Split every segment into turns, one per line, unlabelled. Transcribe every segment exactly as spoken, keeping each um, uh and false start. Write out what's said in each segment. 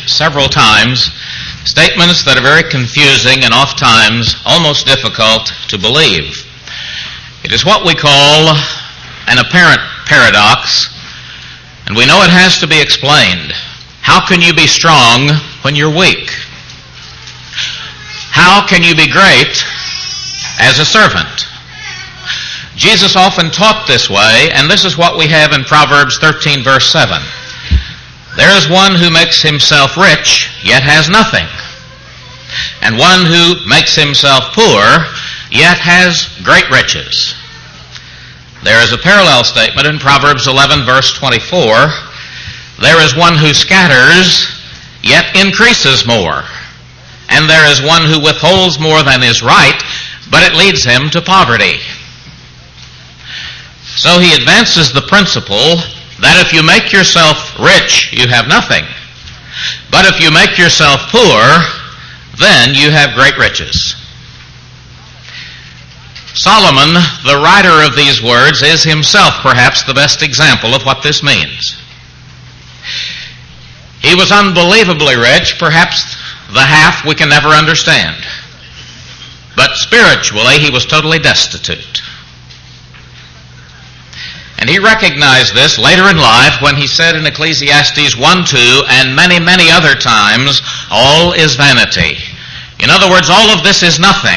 several times statements that are very confusing and oft times almost difficult to believe. It is what we call an apparent paradox, and we know it has to be explained. How can you be strong when you're weak? How can you be great as a servant? Jesus often taught this way, and this is what we have in Proverbs thirteen, verse seven. There is one who makes himself rich, yet has nothing, and one who makes himself poor, yet has great riches. There is a parallel statement in Proverbs eleven, verse twenty-four. There is one who scatters, yet increases more, and there is one who withholds more than is right, but it leads him to poverty. So he advances the principle that if you make yourself rich, you have nothing. But if you make yourself poor, then you have great riches. Solomon, the writer of these words, is himself perhaps the best example of what this means. He was unbelievably rich, perhaps the half we can never understand. But spiritually, he was totally destitute. And he recognized this later in life when he said in Ecclesiastes one two, and many, many other times, all is vanity. In other words, all of this is nothing.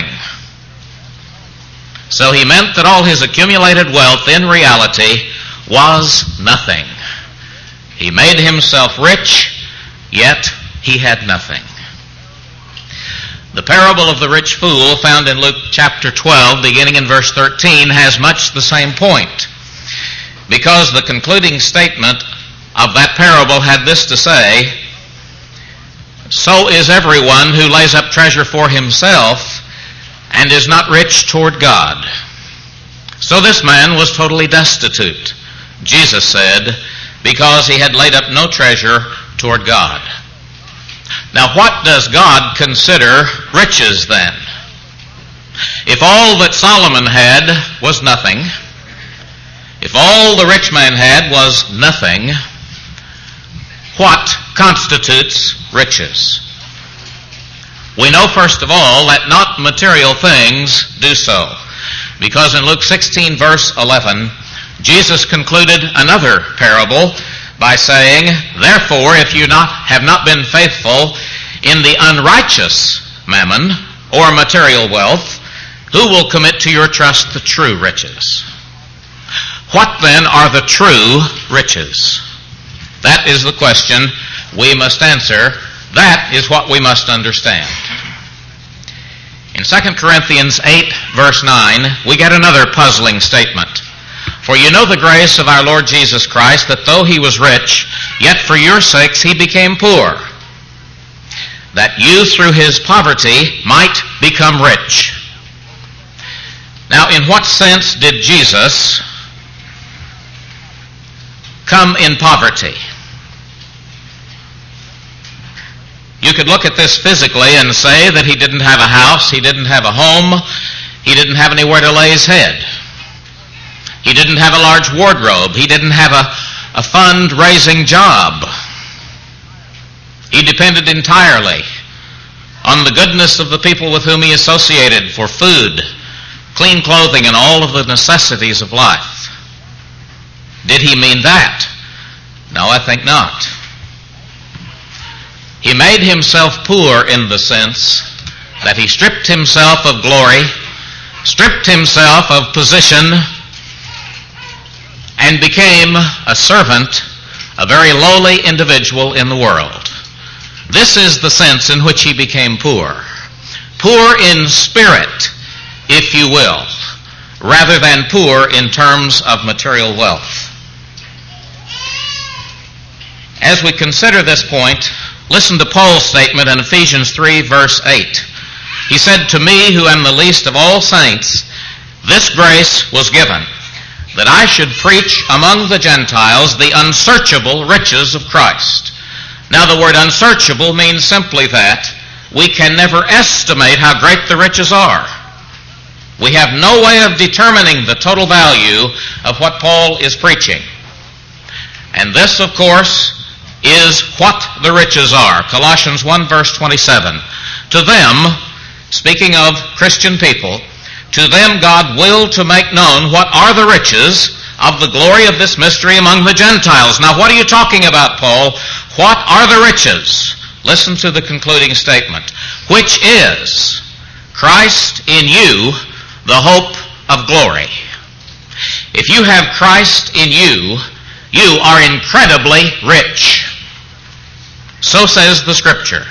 So he meant that all his accumulated wealth in reality was nothing. He made himself rich, yet he had nothing. The parable of the rich fool found in Luke chapter twelve, beginning in verse thirteen, has much the same point. Because the concluding statement of that parable had this to say, so is everyone who lays up treasure for himself and is not rich toward God. So this man was totally destitute, Jesus said, because he had laid up no treasure toward God. Now what does God consider riches then? If all that Solomon had was nothing, if all the rich man had was nothing, what constitutes riches? We know, first of all, that not material things do so. Because in Luke sixteen, verse eleven, Jesus concluded another parable by saying, therefore, if you not, have not been faithful in the unrighteous mammon or material wealth, who will commit to your trust the true riches? What then are the true riches? That is the question we must answer. That is what we must understand. In Second Corinthians eight, verse nine, we get another puzzling statement. For you know the grace of our Lord Jesus Christ, that though he was rich, yet for your sakes he became poor, that you through his poverty might become rich. Now, in what sense did Jesus come in poverty? You could look at this physically and say that he didn't have a house, he didn't have a home, he didn't have anywhere to lay his head. He didn't have a large wardrobe, he didn't have a, a fund-raising job. He depended entirely on the goodness of the people with whom he associated for food, clean clothing, and all of the necessities of life. Did he mean that? No, I think not. He made himself poor in the sense that he stripped himself of glory, stripped himself of position, and became a servant, a very lowly individual in the world. This is the sense in which he became poor. Poor in spirit, if you will, rather than poor in terms of material wealth. As we consider this point, listen to Paul's statement in Ephesians three, verse eight. He said, to me, who am the least of all saints, this grace was given, that I should preach among the Gentiles the unsearchable riches of Christ. Now, the word unsearchable means simply that we can never estimate how great the riches are. We have no way of determining the total value of what Paul is preaching. And this, of course, is what the riches are. Colossians one verse twenty-seven. To them, speaking of Christian people, to them God willed to make known what are the riches of the glory of this mystery among the Gentiles. Now what are you talking about, Paul? What are the riches? Listen to the concluding statement. Which is Christ in you, the hope of glory. If you have Christ in you, you are incredibly rich. So says the Scripture.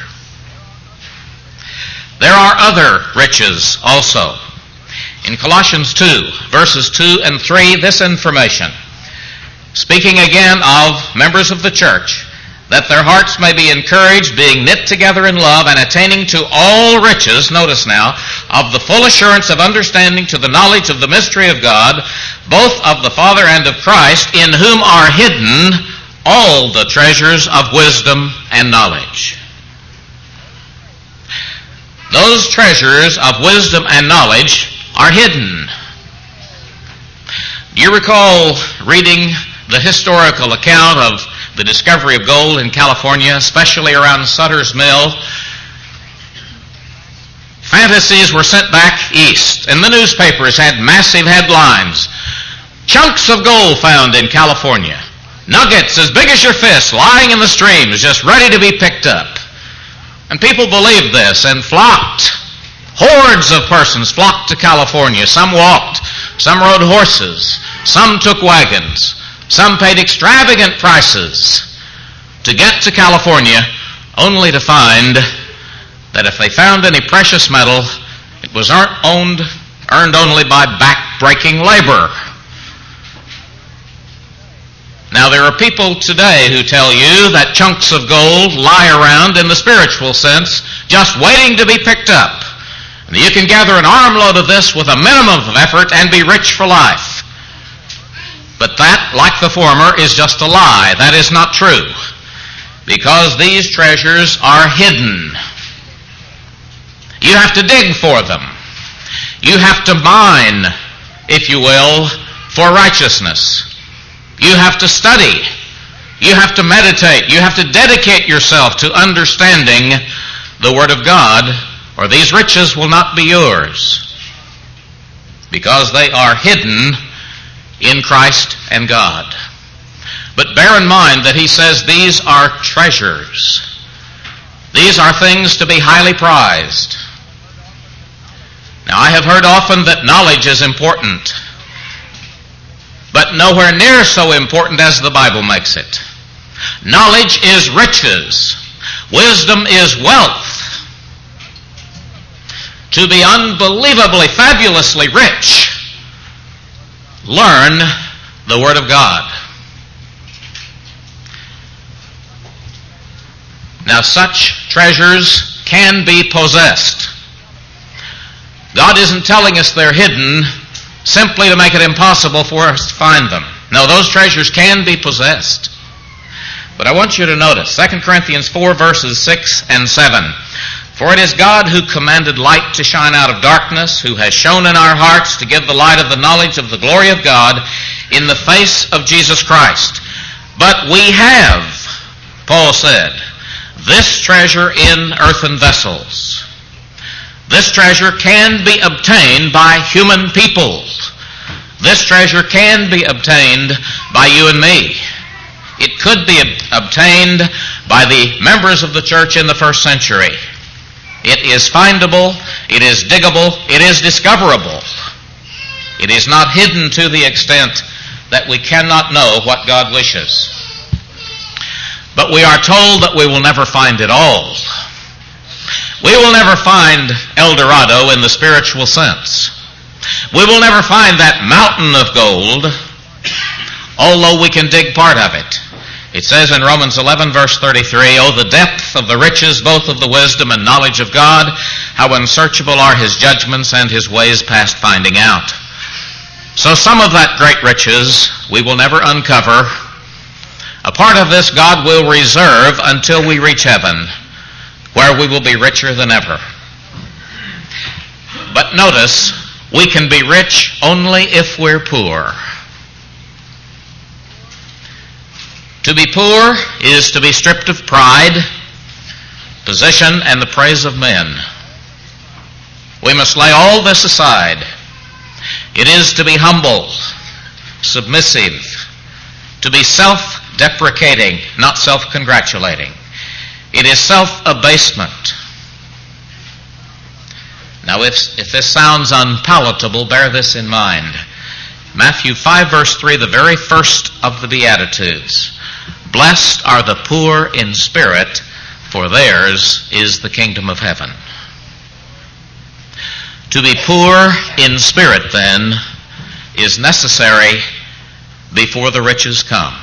There are other riches also. In Colossians two, verses two and three, this information, speaking again of members of the church, that their hearts may be encouraged, being knit together in love, and attaining to all riches, notice now, of the full assurance of understanding to the knowledge of the mystery of God, both of the Father and of Christ, in whom are hidden all the treasures of wisdom and knowledge. Those treasures of wisdom and knowledge are hidden. Do you recall reading the historical account of the discovery of gold in California, especially around Sutter's Mill? Fantasies were sent back east, and the newspapers had massive headlines. Chunks of gold found in California. Nuggets as big as your fist lying in the streams, just ready to be picked up. And people believed this and flocked. Hordes of persons flocked to California. Some walked, some rode horses, some took wagons, some paid extravagant prices to get to California, only to find that if they found any precious metal, it was owned, earned only by back-breaking labor. Now, there are people today who tell you that chunks of gold lie around in the spiritual sense, just waiting to be picked up. And you can gather an armload of this with a minimum of effort and be rich for life. But that, like the former, is just a lie. That is not true. Because these treasures are hidden. You have to dig for them. You have to mine, if you will, for righteousness. You have to study. You have to meditate. You have to dedicate yourself to understanding the Word of God, or these riches will not be yours, because they are hidden in Christ and God. But bear in mind that he says these are treasures. These are things to be highly prized. Now, I have heard often that knowledge is important, but nowhere near so important as the Bible makes it. Knowledge is riches. Wisdom is wealth. To be unbelievably, fabulously rich, learn the Word of God. Now, such treasures can be possessed. God isn't telling us they're hidden simply to make it impossible for us to find them. No, those treasures can be possessed. But I want you to notice Second Corinthians four, verses six and seven. For it is God who commanded light to shine out of darkness, who has shone in our hearts to give the light of the knowledge of the glory of God in the face of Jesus Christ. But we have, Paul said, this treasure in earthen vessels. This treasure can be obtained by human people. This treasure can be obtained by you and me. It could be ob- obtained by the members of the church in the first century. It is findable, it is diggable, it is discoverable. It is not hidden to the extent that we cannot know what God wishes. But we are told that we will never find it all. We will never find El Dorado in the spiritual sense. We will never find that mountain of gold, although we can dig part of it. It says in Romans eleven, verse thirty-three, "Oh, the depth of the riches, both of the wisdom and knowledge of God, how unsearchable are his judgments and his ways past finding out." So some of that great riches we will never uncover. A part of this God will reserve until we reach heaven, where we will be richer than ever. But notice, we can be rich only if we're poor. To be poor is to be stripped of pride, position, and the praise of men. We must lay all this aside. It is to be humble, submissive, to be self-deprecating, not self-congratulating. It is self-abasement. Now, if, if this sounds unpalatable, bear this in mind. Matthew five, verse three, the very first of the Beatitudes. Blessed are the poor in spirit, for theirs is the kingdom of heaven. To be poor in spirit, then, is necessary before the riches come.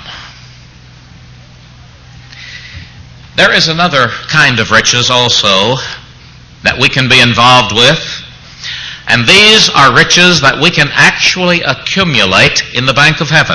There is another kind of riches also that we can be involved with, and these are riches that we can actually accumulate in the bank of heaven.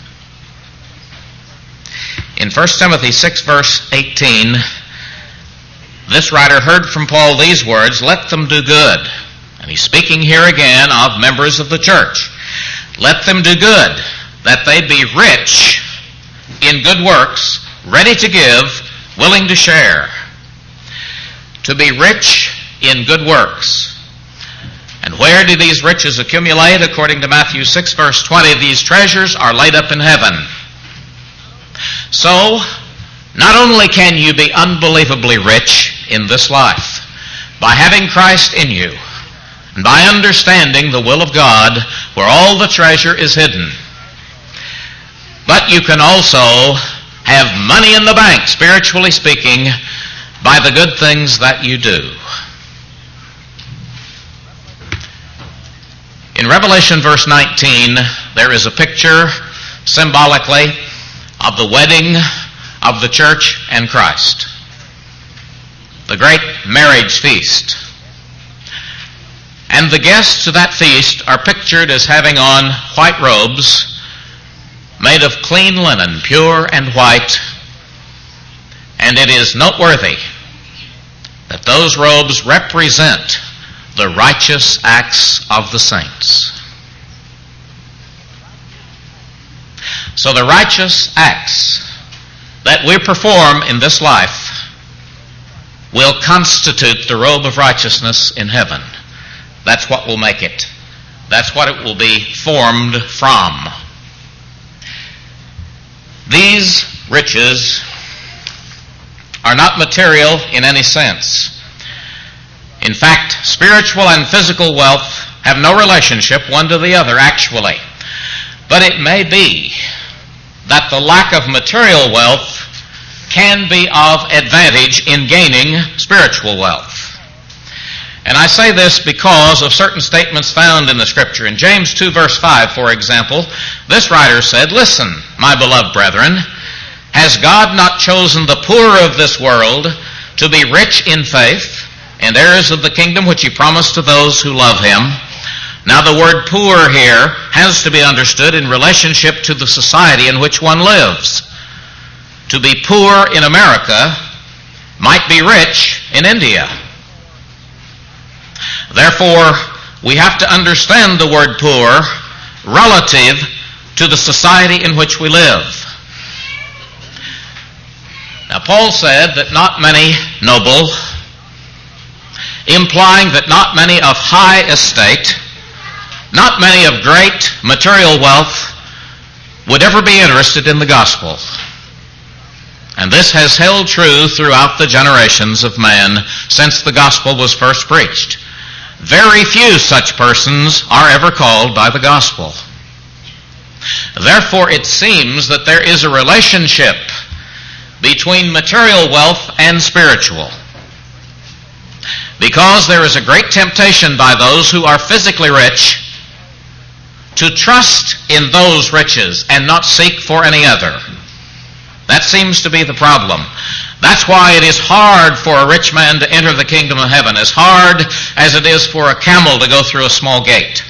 In First Timothy six, verse eighteen, this writer heard from Paul these words, "Let them do good." And he's speaking here again of members of the church. Let them do good, that they be rich in good works, ready to give, willing to share. To be rich in good works. And where do these riches accumulate? According to Matthew six, verse twenty, these treasures are laid up in heaven. So, not only can you be unbelievably rich in this life by having Christ in you and by understanding the will of God where all the treasure is hidden, but you can also have money in the bank, spiritually speaking, by the good things that you do. In Revelation verse nineteen, there is a picture symbolically of the wedding of the church and Christ. The great marriage feast. And the guests to that feast are pictured as having on white robes made of clean linen, pure and white. And it is noteworthy that those robes represent the righteous acts of the saints. So the righteous acts that we perform in this life will constitute the robe of righteousness in heaven. That's what will make it. That's what it will be formed from. These riches are not material in any sense. In fact, spiritual and physical wealth have no relationship one to the other, actually. But it may be that the lack of material wealth can be of advantage in gaining spiritual wealth. And I say this because of certain statements found in the Scripture. In James two, verse five, for example, this writer said, "Listen, my beloved brethren, has God not chosen the poor of this world to be rich in faith and heirs of the kingdom which he promised to those who love him?" Now the word poor here has to be understood in relationship to the society in which one lives. To be poor in America might be rich in India. Therefore, we have to understand the word poor relative to the society in which we live. Now, Paul said that not many noble, implying that not many of high estate, not many of great material wealth would ever be interested in the gospel. And this has held true throughout the generations of man since the gospel was first preached. Very few such persons are ever called by the gospel. Therefore, it seems that there is a relationship between material wealth and spiritual. Because there is a great temptation by those who are physically rich to trust in those riches and not seek for any other. That seems to be the problem. That's why it is hard for a rich man to enter the kingdom of heaven, as hard as it is for a camel to go through a small gate.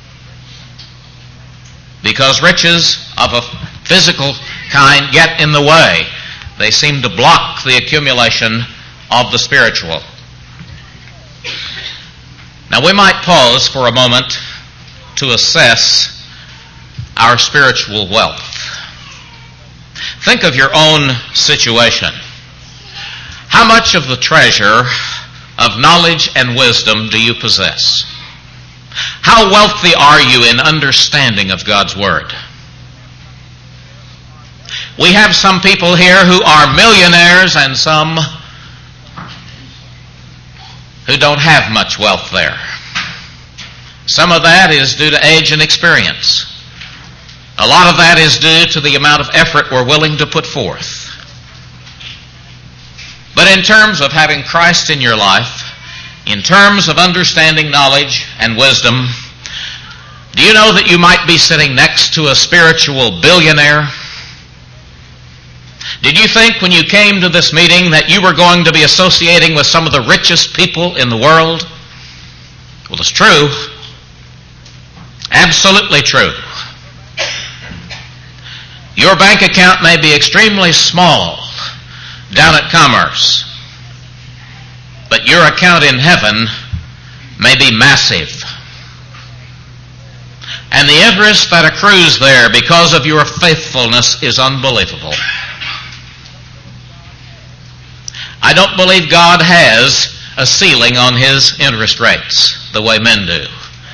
Because riches of a physical kind get in the way. They seem to block the accumulation of the spiritual. Now we might pause for a moment to assess our spiritual wealth. Think of your own situation. How much of the treasure of knowledge and wisdom do you possess? How wealthy are you in understanding of God's Word? We have some people here who are millionaires and some who don't have much wealth there. Some of that is due to age and experience. A lot of that is due to the amount of effort we're willing to put forth. But in terms of having Christ in your life, in terms of understanding knowledge and wisdom, do you know that you might be sitting next to a spiritual billionaire? Did you think when you came to this meeting that you were going to be associating with some of the richest people in the world? Well, it's true. Absolutely true. Your bank account may be extremely small down at Commerce, but your account in heaven may be massive. And the interest that accrues there because of your faithfulness is unbelievable. I don't believe God has a ceiling on His interest rates the way men do.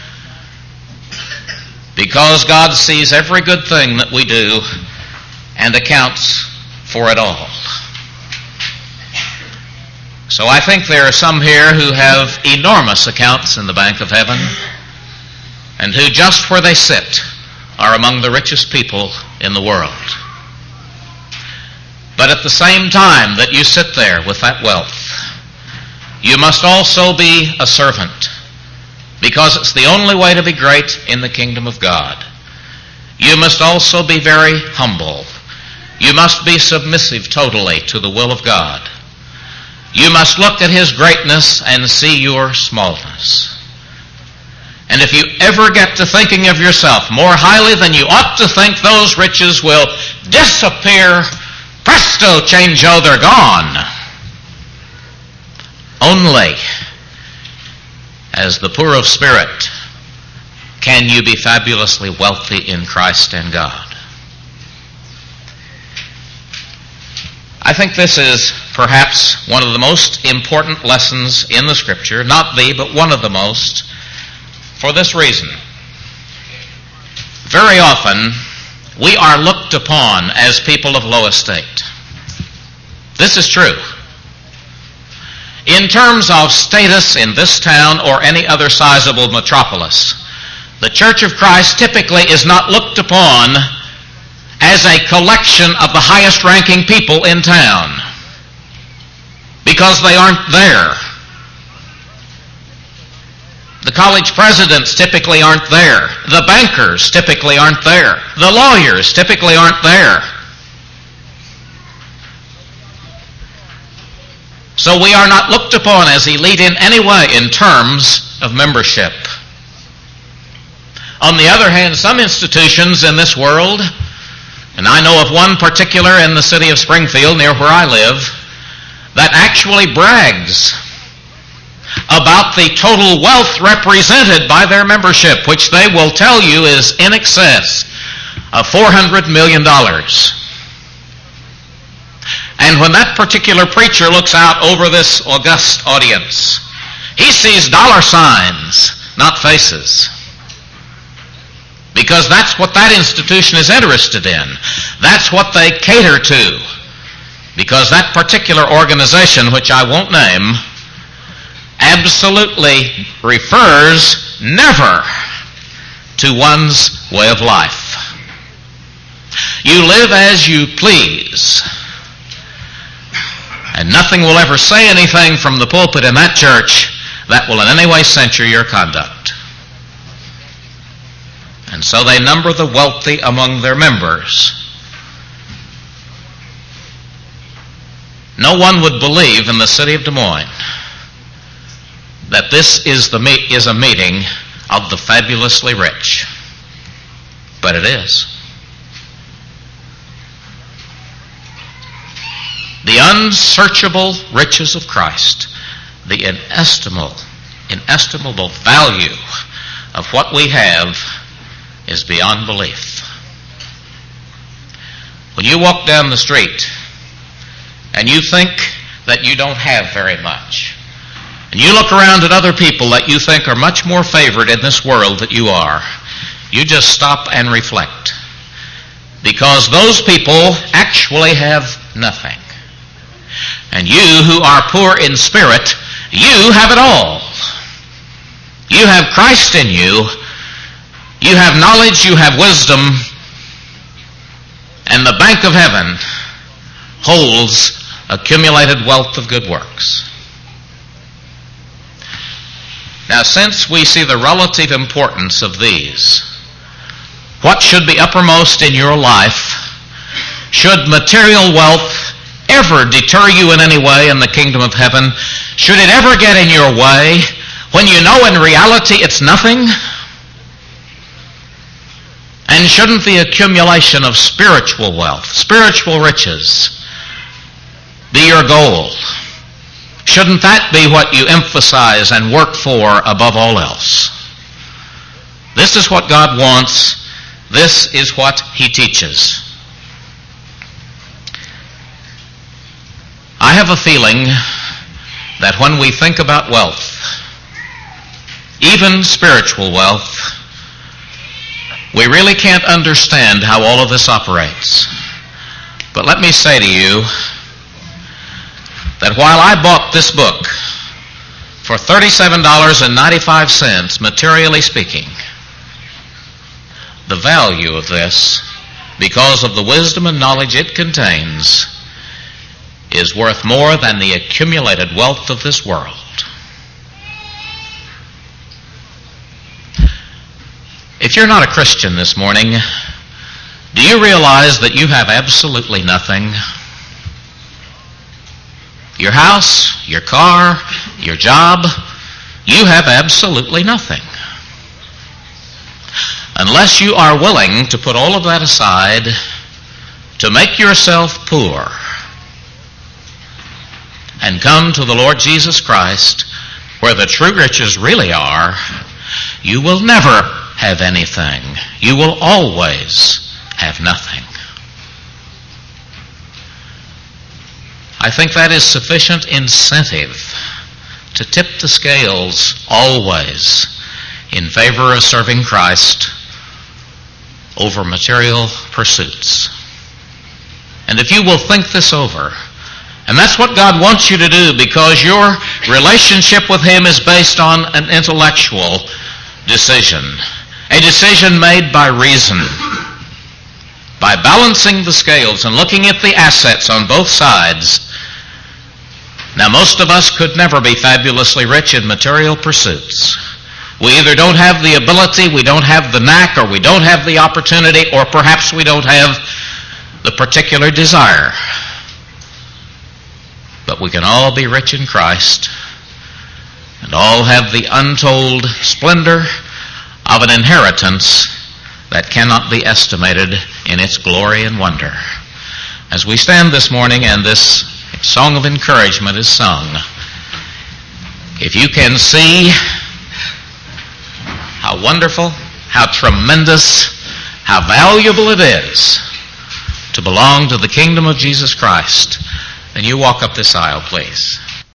Because God sees every good thing that we do and accounts for it all. So I think there are some here who have enormous accounts in the bank of heaven and who just where they sit are among the richest people in the world. But at the same time that you sit there with that wealth, you must also be a servant, because it's the only way to be great in the kingdom of God. You must also be very humble. You must be submissive totally to the will of God. You must look at His greatness and see your smallness. And if you ever get to thinking of yourself more highly than you ought to think, those riches will disappear. Presto, change-o, they're gone. Only as the poor of spirit can you be fabulously wealthy in Christ and God. I think this is perhaps one of the most important lessons in the Scripture, not the, but one of the most, for this reason. Very often, we are looked upon as people of low estate. This is true. In terms of status in this town or any other sizable metropolis, the Church of Christ typically is not looked upon as a collection of the highest ranking people in town, because they aren't there. The college presidents typically aren't there. The bankers typically aren't there. The lawyers typically aren't there. So we are not looked upon as elite in any way in terms of membership. On the other hand, some institutions in this world, and I know of one particular in the city of Springfield near where I live, that actually brags about the total wealth represented by their membership, which they will tell you is in excess of four hundred million dollars. And when that particular preacher looks out over this august audience, he sees dollar signs, not faces. Because that's what that institution is interested in. That's what they cater to. Because that particular organization, which I won't name, absolutely refers never to one's way of life. You live as you please. And nothing will ever say anything from the pulpit in that church that will in any way censure your conduct. And so they number the wealthy among their members. No one would believe in the city of Des Moines that this is the me- is a meeting of the fabulously rich. But it is. The unsearchable riches of Christ, the inestimable, inestimable value of what we have is beyond belief. When you walk down the street and you think that you don't have very much, and you look around at other people that you think are much more favored in this world than you are, you just stop and reflect. Because those people actually have nothing. And you who are poor in spirit, you have it all. You have Christ in you. You have knowledge, you have wisdom, and the bank of heaven holds accumulated wealth of good works. Now, since we see the relative importance of these, what should be uppermost in your life? Should material wealth ever deter you in any way in the kingdom of heaven? Should it ever get in your way when you know in reality it's nothing? And shouldn't the accumulation of spiritual wealth, spiritual riches, be your goal? Shouldn't that be what you emphasize and work for above all else? This is what God wants. This is what He teaches. I have a feeling that when we think about wealth, even spiritual wealth, we really can't understand how all of this operates. But let me say to you that while I bought this book for thirty-seven dollars and ninety-five cents, materially speaking, the value of this, because of the wisdom and knowledge it contains, is worth more than the accumulated wealth of this world. If you're not a Christian this morning, do you realize that you have absolutely nothing? Your house, your car, your job, you have absolutely nothing. Unless you are willing to put all of that aside, to make yourself poor, and come to the Lord Jesus Christ, where the true riches really are, you will never have anything. You will always have nothing. I think that is sufficient incentive to tip the scales always in favor of serving Christ over material pursuits. And if you will think this over, and that's what God wants you to do, because your relationship with Him is based on an intellectual decision, a decision made by reason, by balancing the scales and looking at the assets on both sides. Now, most of us could never be fabulously rich in material pursuits. We either don't have the ability, we don't have the knack, or we don't have the opportunity, or perhaps we don't have the particular desire. But we can all be rich in Christ and all have the untold splendor of an inheritance that cannot be estimated in its glory and wonder. As we stand this morning and this song of encouragement is sung, if you can see how wonderful, how tremendous, how valuable it is to belong to the kingdom of Jesus Christ, then you walk up this aisle, please.